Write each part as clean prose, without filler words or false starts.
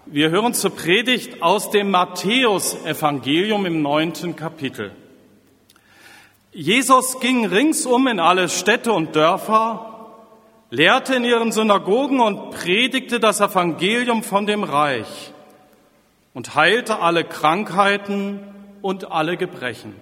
Wir hören zur Predigt aus dem Matthäusevangelium im 9. Kapitel. Jesus ging ringsum in alle Städte und Dörfer, lehrte in ihren Synagogen und predigte das Evangelium von dem Reich und heilte alle Krankheiten und alle Gebrechen.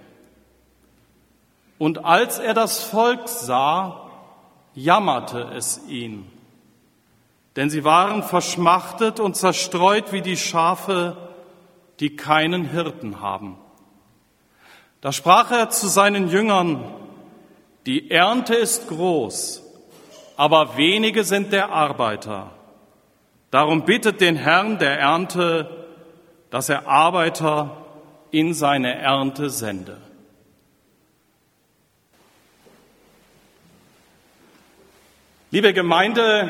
Und als er das Volk sah, jammerte es ihn. Denn sie waren verschmachtet und zerstreut wie die Schafe, die keinen Hirten haben. Da sprach er zu seinen Jüngern: Die Ernte ist groß, aber wenige sind der Arbeiter. Darum bittet den Herrn der Ernte, dass er Arbeiter in seine Ernte sende. Liebe Gemeinde,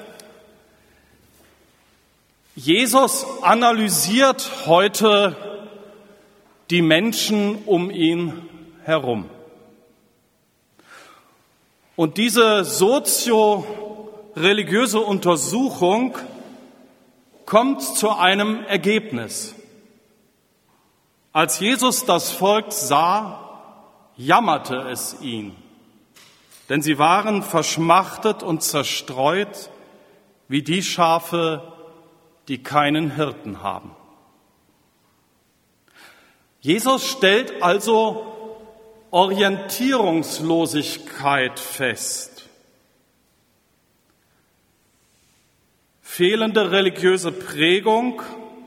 Jesus analysiert heute die Menschen um ihn herum. Und diese sozio-religiöse Untersuchung kommt zu einem Ergebnis. Als Jesus das Volk sah, jammerte es ihn, denn sie waren verschmachtet und zerstreut wie die Schafe, die keinen Hirten haben. Jesus stellt also Orientierungslosigkeit fest. Fehlende religiöse Prägung,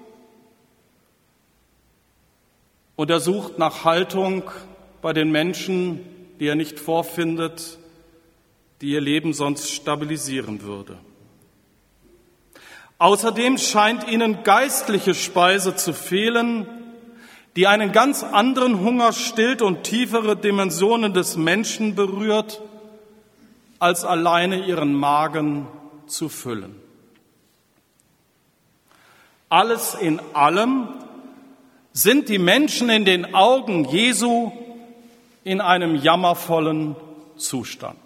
und er sucht nach Haltung bei den Menschen, die er nicht vorfindet, die ihr Leben sonst stabilisieren würde. Außerdem scheint ihnen geistliche Speise zu fehlen, die einen ganz anderen Hunger stillt und tiefere Dimensionen des Menschen berührt, als alleine ihren Magen zu füllen. Alles in allem sind die Menschen in den Augen Jesu in einem jammervollen Zustand.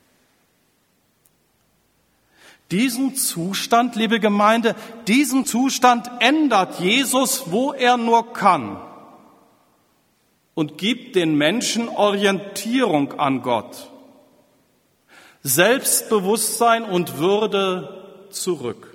Diesen Zustand, liebe Gemeinde, diesen Zustand ändert Jesus, wo er nur kann, und gibt den Menschen Orientierung an Gott, Selbstbewusstsein und Würde zurück.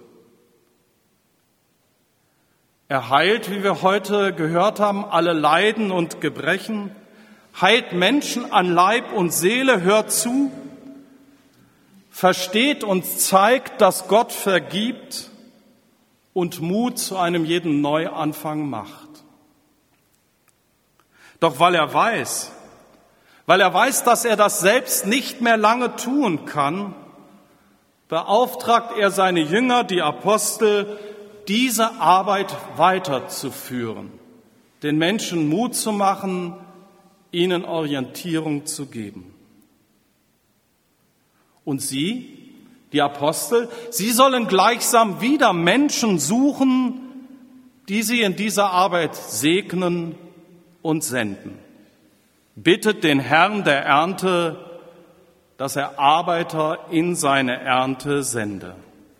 Er heilt, wie wir heute gehört haben, alle Leiden und Gebrechen, heilt Menschen an Leib und Seele, hört zu, versteht und zeigt, dass Gott vergibt und Mut zu einem jeden Neuanfang macht. Doch weil er weiß, dass er das selbst nicht mehr lange tun kann, beauftragt er seine Jünger, die Apostel, diese Arbeit weiterzuführen, den Menschen Mut zu machen, ihnen Orientierung zu geben. Und sie, die Apostel, sie sollen gleichsam wieder Menschen suchen, die sie in dieser Arbeit segnen und senden. Bittet den Herrn der Ernte, dass er Arbeiter in seine Ernte sende.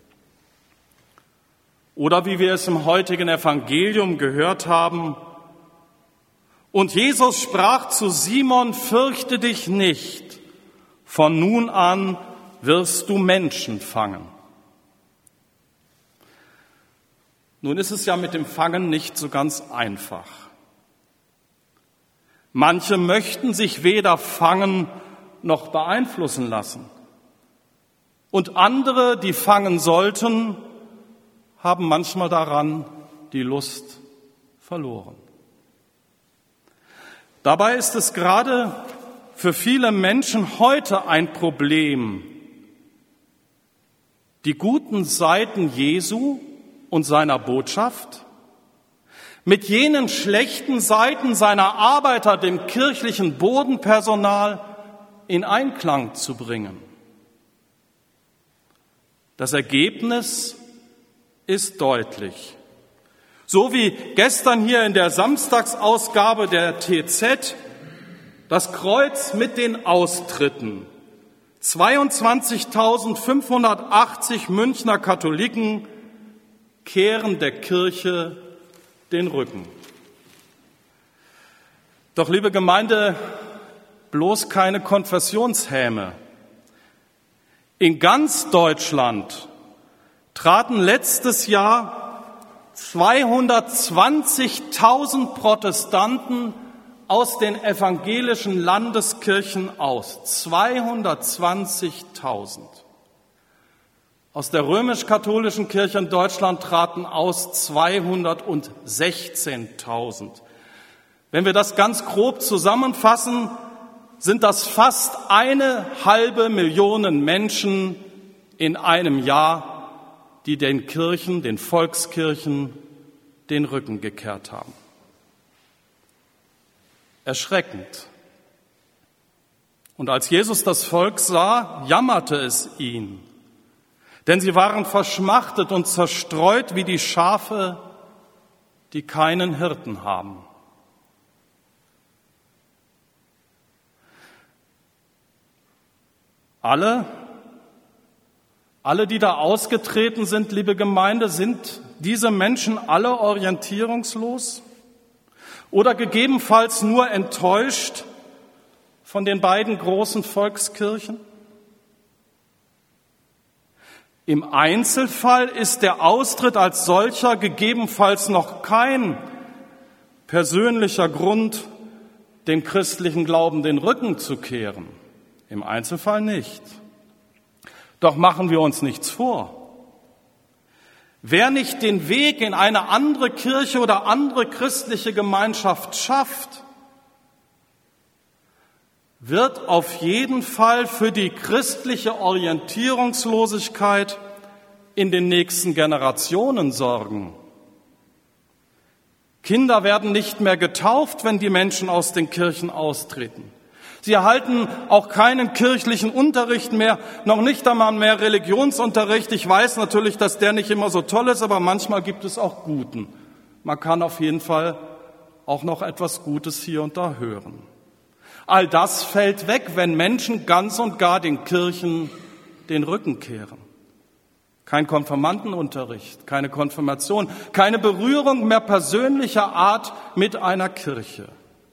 Oder wie wir es im heutigen Evangelium gehört haben: Und Jesus sprach zu Simon: Fürchte dich nicht, von nun an wirst du Menschen fangen. Nun ist es ja mit dem Fangen nicht so ganz einfach. Manche möchten sich weder fangen noch beeinflussen lassen. Und andere, die fangen sollten, haben manchmal daran die Lust verloren. Dabei ist es gerade für viele Menschen heute ein Problem, die guten Seiten Jesu und seiner Botschaft mit jenen schlechten Seiten seiner Arbeiter, dem kirchlichen Bodenpersonal, in Einklang zu bringen. Das Ergebnis ist deutlich. So wie gestern hier in der Samstagsausgabe der TZ das Kreuz mit den Austritten. 22.580 Münchner Katholiken kehren der Kirche den Rücken. Doch, liebe Gemeinde, bloß keine Konfessionshäme. In ganz Deutschland traten letztes Jahr 220.000 Protestanten aus den evangelischen Landeskirchen aus. 220.000. Aus der römisch-katholischen Kirche in Deutschland traten aus 216.000. Wenn wir das ganz grob zusammenfassen, sind das fast 1,5 Million Menschen in einem Jahr, die den Kirchen, den Volkskirchen, den Rücken gekehrt haben. Erschreckend. Und als Jesus das Volk sah, jammerte es ihn, denn sie waren verschmachtet und zerstreut wie die Schafe, die keinen Hirten haben. Alle, die da ausgetreten sind, liebe Gemeinde, sind diese Menschen alle orientierungslos oder gegebenenfalls nur enttäuscht von den beiden großen Volkskirchen? Im Einzelfall ist der Austritt als solcher gegebenenfalls noch kein persönlicher Grund, dem christlichen Glauben den Rücken zu kehren. Im Einzelfall nicht. Doch machen wir uns nichts vor. Wer nicht den Weg in eine andere Kirche oder andere christliche Gemeinschaft schafft, wird auf jeden Fall für die christliche Orientierungslosigkeit in den nächsten Generationen sorgen. Kinder werden nicht mehr getauft, wenn die Menschen aus den Kirchen austreten. Sie erhalten auch keinen kirchlichen Unterricht mehr, noch nicht einmal mehr Religionsunterricht. Ich weiß natürlich, dass der nicht immer so toll ist, aber manchmal gibt es auch guten. Man kann auf jeden Fall auch noch etwas Gutes hier und da hören. All das fällt weg, wenn Menschen ganz und gar den Kirchen den Rücken kehren. Kein Konfirmandenunterricht, keine Konfirmation, keine Berührung mehr persönlicher Art mit einer Kirche.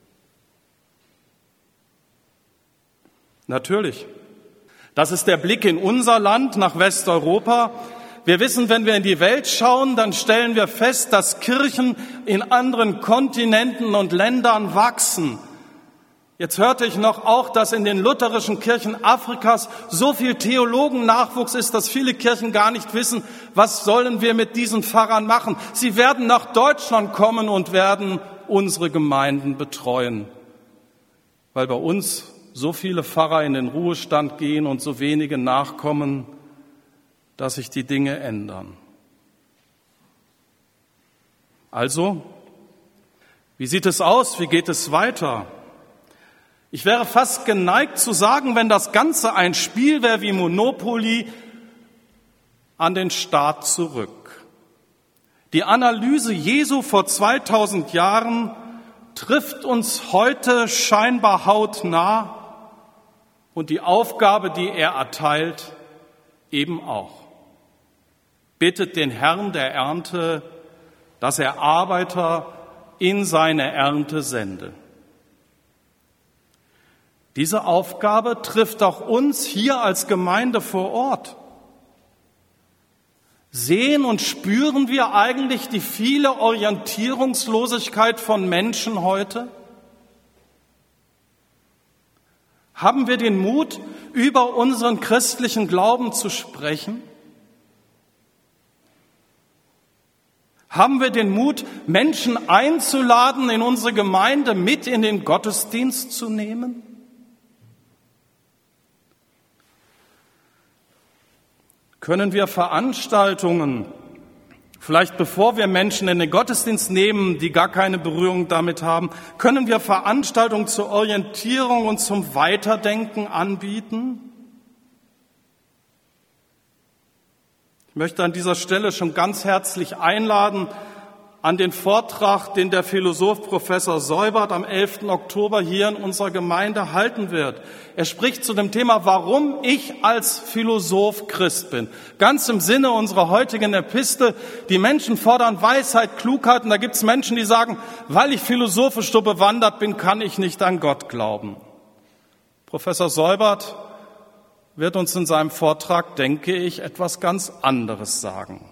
Natürlich, das ist der Blick in unser Land nach Westeuropa. Wir wissen, wenn wir in die Welt schauen, dann stellen wir fest, dass Kirchen in anderen Kontinenten und Ländern wachsen. Jetzt hörte ich noch auch, dass in den lutherischen Kirchen Afrikas so viel Theologennachwuchs ist, dass viele Kirchen gar nicht wissen, was sollen wir mit diesen Pfarrern machen. Sie werden nach Deutschland kommen und werden unsere Gemeinden betreuen, weil bei uns so viele Pfarrer in den Ruhestand gehen und so wenige nachkommen, dass sich die Dinge ändern. Also, wie sieht es aus? Wie geht es weiter? Ich wäre fast geneigt zu sagen, wenn das Ganze ein Spiel wäre wie Monopoly, an den Staat zurück. Die Analyse Jesu vor 2000 Jahren trifft uns heute scheinbar hautnah und die Aufgabe, die er erteilt, eben auch. Bittet den Herrn der Ernte, dass er Arbeiter in seine Ernte sende. Diese Aufgabe trifft auch uns hier als Gemeinde vor Ort. Sehen und spüren wir eigentlich die viele Orientierungslosigkeit von Menschen heute? Haben wir den Mut, über unseren christlichen Glauben zu sprechen? Haben wir den Mut, Menschen einzuladen, in unsere Gemeinde mit in den Gottesdienst zu nehmen? Können wir Veranstaltungen, vielleicht bevor wir Menschen in den Gottesdienst nehmen, die gar keine Berührung damit haben, können wir Veranstaltungen zur Orientierung und zum Weiterdenken anbieten? Ich möchte an dieser Stelle schon ganz herzlich einladen, an den Vortrag, den der Philosoph Professor Seubert am 11. Oktober hier in unserer Gemeinde halten wird. Er spricht zu dem Thema, warum ich als Philosoph Christ bin. Ganz im Sinne unserer heutigen Epistel. Die Menschen fordern Weisheit, Klugheit, und da gibt es Menschen, die sagen, weil ich philosophisch so bewandert bin, kann ich nicht an Gott glauben. Professor Seubert wird uns in seinem Vortrag, denke ich, etwas ganz anderes sagen.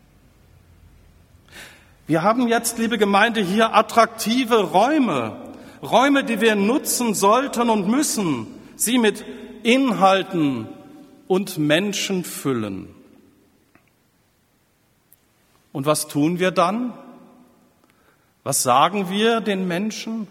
Wir haben jetzt, liebe Gemeinde, hier attraktive Räume, die wir nutzen sollten und müssen, sie mit Inhalten und Menschen füllen. Und was tun wir dann? Was sagen wir den Menschen?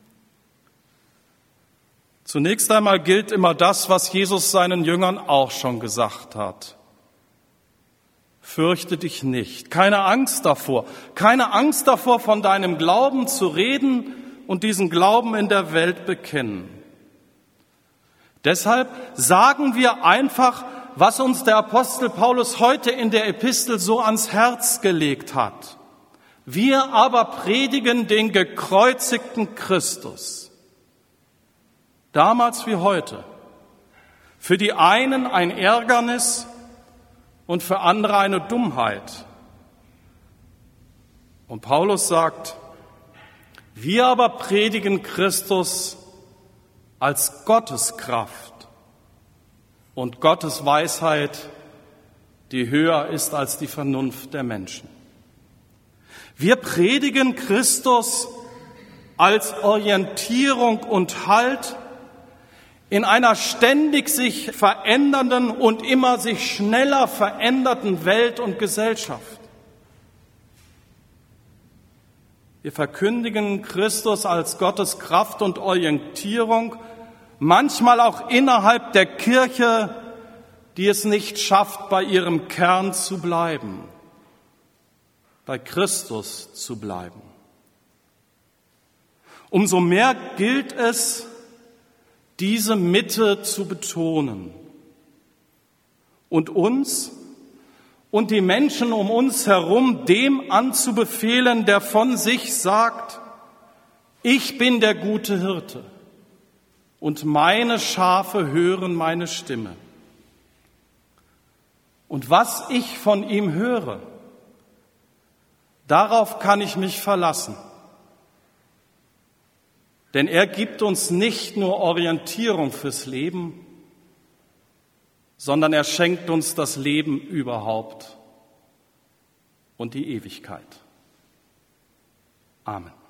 Zunächst einmal gilt immer das, was Jesus seinen Jüngern auch schon gesagt hat. Fürchte dich nicht. Keine Angst davor, von deinem Glauben zu reden und diesen Glauben in der Welt bekennen. Deshalb sagen wir einfach, was uns der Apostel Paulus heute in der Epistel so ans Herz gelegt hat. Wir aber predigen den gekreuzigten Christus. Damals wie heute. Für die einen ein Ärgernis und für andere eine Dummheit. Und Paulus sagt, wir aber predigen Christus als Gottes Kraft und Gottes Weisheit, die höher ist als die Vernunft der Menschen. Wir predigen Christus als Orientierung und Halt in einer ständig sich verändernden und immer sich schneller veränderten Welt und Gesellschaft. Wir verkündigen Christus als Gottes Kraft und Orientierung, manchmal auch innerhalb der Kirche, die es nicht schafft, bei ihrem Kern zu bleiben, bei Christus zu bleiben. Umso mehr gilt es, diese Mitte zu betonen und uns und die Menschen um uns herum dem anzubefehlen, der von sich sagt, ich bin der gute Hirte und meine Schafe hören meine Stimme. Und was ich von ihm höre, darauf kann ich mich verlassen. Denn er gibt uns nicht nur Orientierung fürs Leben, sondern er schenkt uns das Leben überhaupt und die Ewigkeit. Amen.